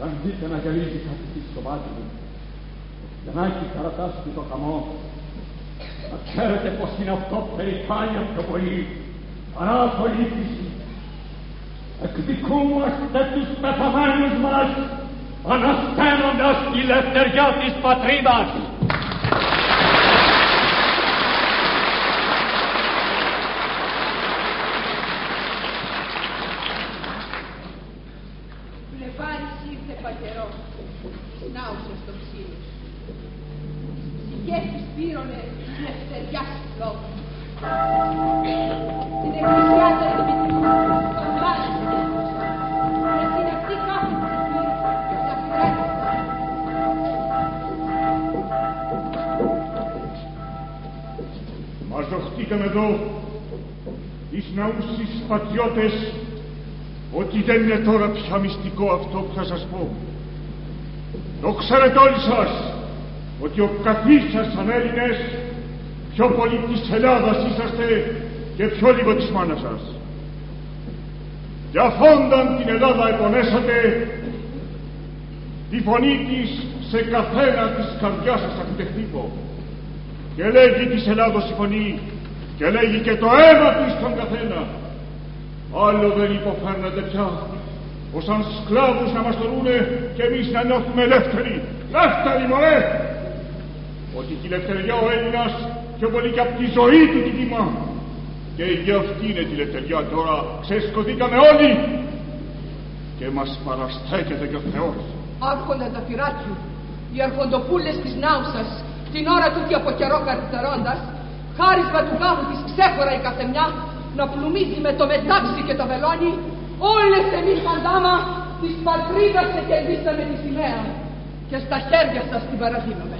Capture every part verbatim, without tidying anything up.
αν δείτε να γυαλίζει κάτι στο μάτι μου, για να έχει καρατάσει το χαμό, να ξέρετε πως είναι αυτό περηφάνεια πιο πολύ, παρά απολύτηση. Εκδικούμαστε τους πεθαμένους μας, ανασταίνοντας τη λευτεριά της πατρίδας. Πλευάρης ήρθε παγερός, συνάουσε στο ξύλο. Ψυχές της πήρωνε της λευτεριάς λόγου. Την εκκλησιά των Δημητρικών τον βάζουν μέσα. Με την αυτή κάθε στιγμή τα φράγιστα. Μαζοχτήκαμε εδώ, εις ναούς πατριώτες, ότι δεν είναι τώρα πια μυστικό αυτό που θα σας πω. Το ξέρετε όλοι σας, ότι ο καθής σας σαν Έλληνες, πιο πολύ της Ελλάδας είσαστε και πιο λίγο της μάνας σας. Για φόνταν την Ελλάδα επονέσατε, τη φωνή της σε καθένα της καρδιάς σας ακουτεχτύπω. Και λέγει της Ελλάδος η φωνή, και λέγει και το αίμα της στον καθένα. Άλλο δεν υποφέρνεται πια, ως αν σκλάβους να μας τορούνε και εμείς να νιώθουμε ελεύθεροι. Ελεύθεροι μωρέ! Ότι τη ελευθεριά ο Έλληνας πιο πολύ και από τη ζωή του την τιμά. Και για αυτή είναι τη ελευθεριά τώρα, ξεσκοτήκαμε όλοι και μας παραστέκεται και ο Θεός. Άρχοντα Ζαφυράκιου, οι αρχοντοπούλες της Νάουσας, την ώρα τούτη από καιρό καρτερώντας, χάρισμα του γάμου της ξέχωρα η καθεμιά, να πλουμίζει με το μετάξι και το βελόνι, όλες εμείς φαντάμα της πατρίδας σε κερδίσαμε τη σημαία και στα χέρια σας την παραδίνομαι.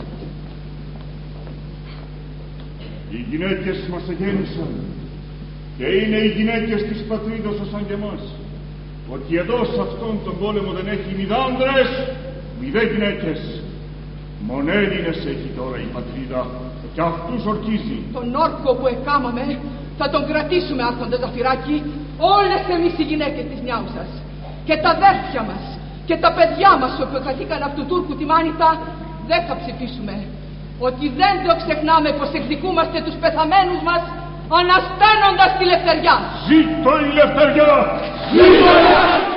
Οι γυναίκες μας εγέννησαν και είναι οι γυναίκες της πατρίδος σαν και εμάς. Ότι εδώ σε αυτόν τον πόλεμο δεν έχει μηδά άνδρες, μηδέ γυναίκες. Μον Έλληνες έχει τώρα η πατρίδα και αυτούς ορκίζει. Τον όρκο που εκάμαμε θα τον κρατήσουμε, άρχοντα Ζαφυράκη, όλες εμείς οι γυναίκες της Νιάουσας. Και τα αδέρφια μας και τα παιδιά μας όπου εκατοίκαν αυτού του Τούρκου τη Μάνητα δεν θα ψηφίσουμε. Ότι δεν το ξεχνάμε πως εκδικούμαστε τους πεθαμένους μας ανασταίνοντας τη λευτεριά. Ζήτω η λευτεριά! Ζήτω!